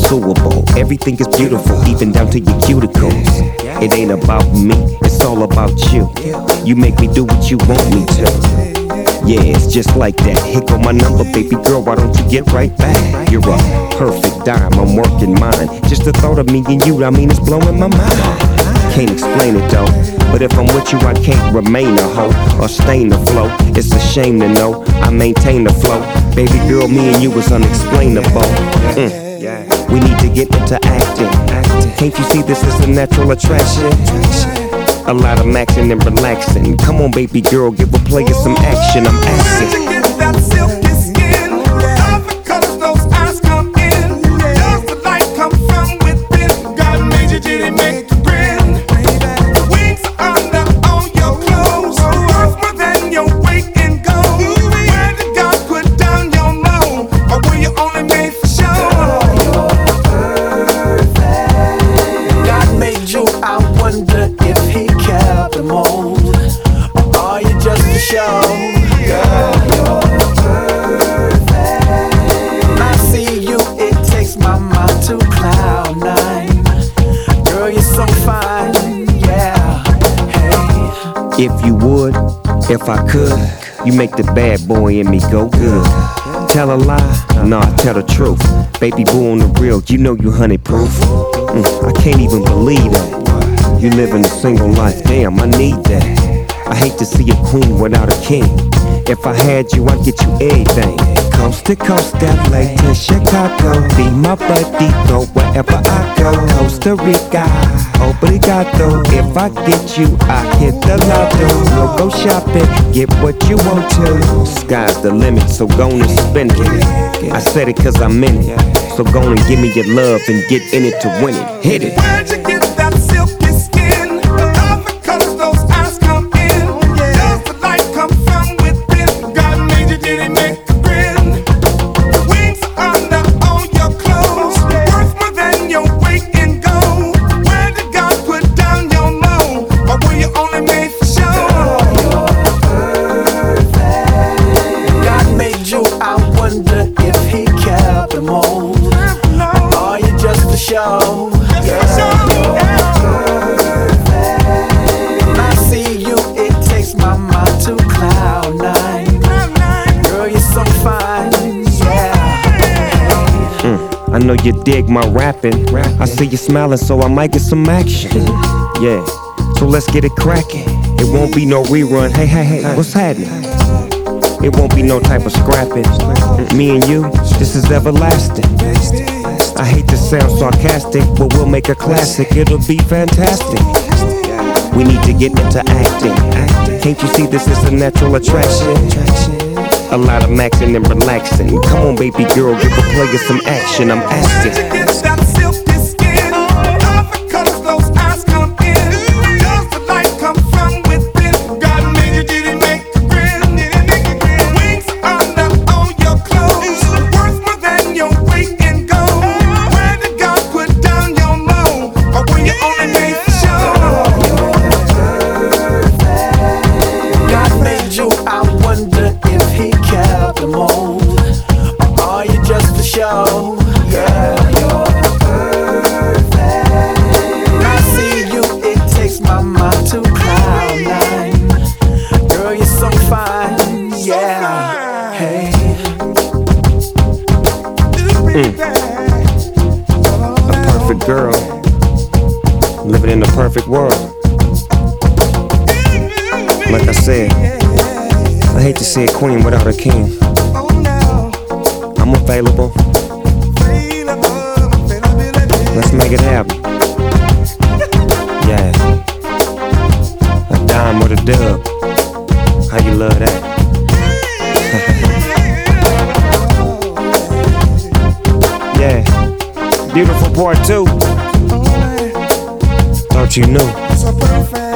unsuable. Everything is beautiful, even down to your cuticles. It ain't about me, it's all about you. You make me do what you want me to. Yeah, it's just like that. Here go my number, baby girl, why don't you get right back? You're a perfect dime, I'm working mine. Just the thought of me and you, I mean, it's blowing my mind. Can't explain it though, but if I'm with you, I can't remain a hoe or stain the flow. It's a shame to know I maintain the flow. Baby girl, me and you is unexplainable. We need to get into acting. Can't you see this is a natural attraction? A lot of maxing and relaxing. Come on, baby girl, give a player some action. I'm asking. Where'd you get that silky skin? Love the colors those eyes come in. Does the light come from within? God made you, did he make you grin? Wings are under all your clothes. Worth more than your weight in gold. Where did God put down your mold? Or were you only made for show? God made you, I wonder if he kept the mold, or are you just a show? Girl, you're perfect. I see you, it takes my mind to cloud nine. Girl, you're so fine, yeah. Hey, If you would, if I could, you make the bad boy in me go good. Tell a lie? Nah, tell the truth. Baby boo on the real, you know you honey proof. I can't even believe that. You living a single life, damn, I need that. I hate to see a queen without a king. If I had you, I'd get you everything. Coast to coast, LA to Chicago. Be my buddy, go wherever I go. Costa Rica, obrigado. If I get you, I hit the lotto. We'll go shopping, get what you want to. Sky's the limit, so go and spend it. I said it cause I'm in it. So go and give me your love and get in it to win it. Hit it. Where'd you get that silky skin? Love the colors those eyes come in. Does the light come from within? God made you, did he make you grin? Wings are under all your clothes. Worth more than your weight in gold. Where did God put down your mold? Or were you only made for show? God made you, I wonder if he kept the mold, or are you just a show? I see you, it takes my mind to cloud nine. Girl, you're so fine, yeah. I know you dig my rapping. I see you smiling, so I might get some action. Yeah, so let's get it cracking. It won't be no rerun. Hey, what's happening? It won't be no type of scrapping. Me and you, this is everlasting. I hate to sound sarcastic, but we'll make a classic. It'll be fantastic. We need to get into acting. Can't you see this is a natural attraction? A lot of maxing and relaxing. Come on, baby girl, give a player some action. I'm Where'd you asking. get that silky skin? Love the colors those eyes come in. Does the light come from within? God made you, did he make you grin? Wings are under all your clothes. Worth more than your weight in gold. Where did God put down your mold? Or were you only made for show? God made you, I wonder if he kept the mold, or are you just a show? Girl, you're perfect. I see you, it takes my mind to cloud nine. Girl, you're so fine, yeah. Hey, A perfect girl, living in the perfect world. Like I said, I hate to see a queen without a king. I'm available. Let's make it happen. Yeah. A dime with a dub. How you love that? Yeah. Beautiful part 2. Thought you knew. So perfect.